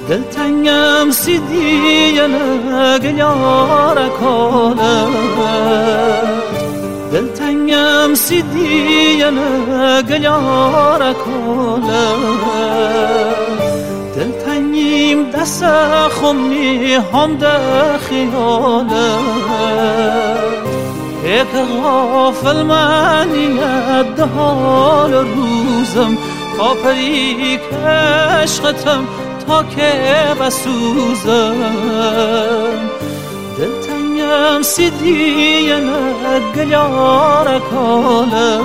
دلتنگم سیدیه گلیارکاله دلتنگم سیدیه گلیارکاله دلتنگیم دست خمنی هم ده خیاله یک غافل منیت ده حال روزم تا پری کشقتم تا که بسوزم دلتنگم سیدیه گلیارکاله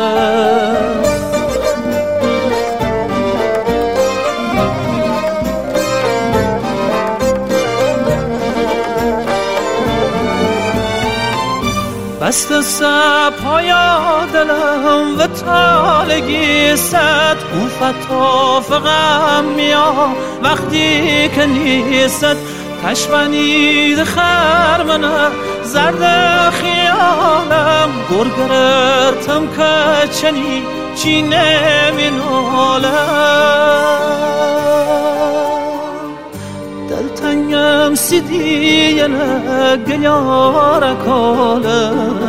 بست سپای دلم و تالگی ست او فتاف غم میا وقتی که نیست تشبنید خرمنه زرد خیالم گرگرتم که چنی چی نمینالم دلتنگم سیدیه گلیارکاله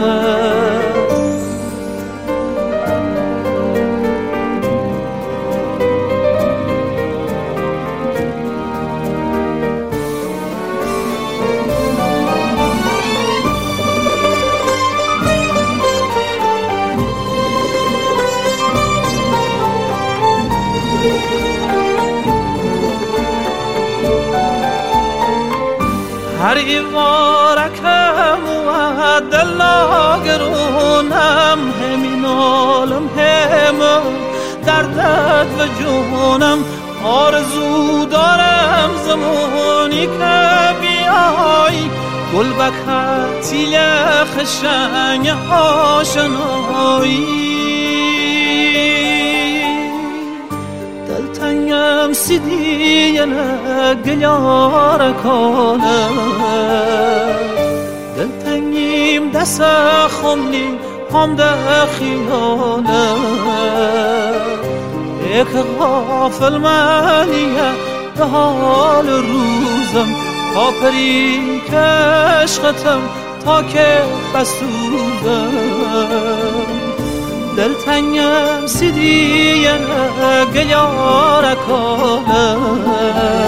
هر ایوارکم و دلاگرونم همینالم همم دردت و جونم آرزو دارم زمانی که بیای گل بکتیل خشنگ آشنایی دلتنگم سیدیه گلیارکاله دلتنگیم دست خمنی هم ده خیاله یک غافل منیه به حال روزم تا پری کشقتم تا که بسوزم دلتنگم سیدیه گلیارکاله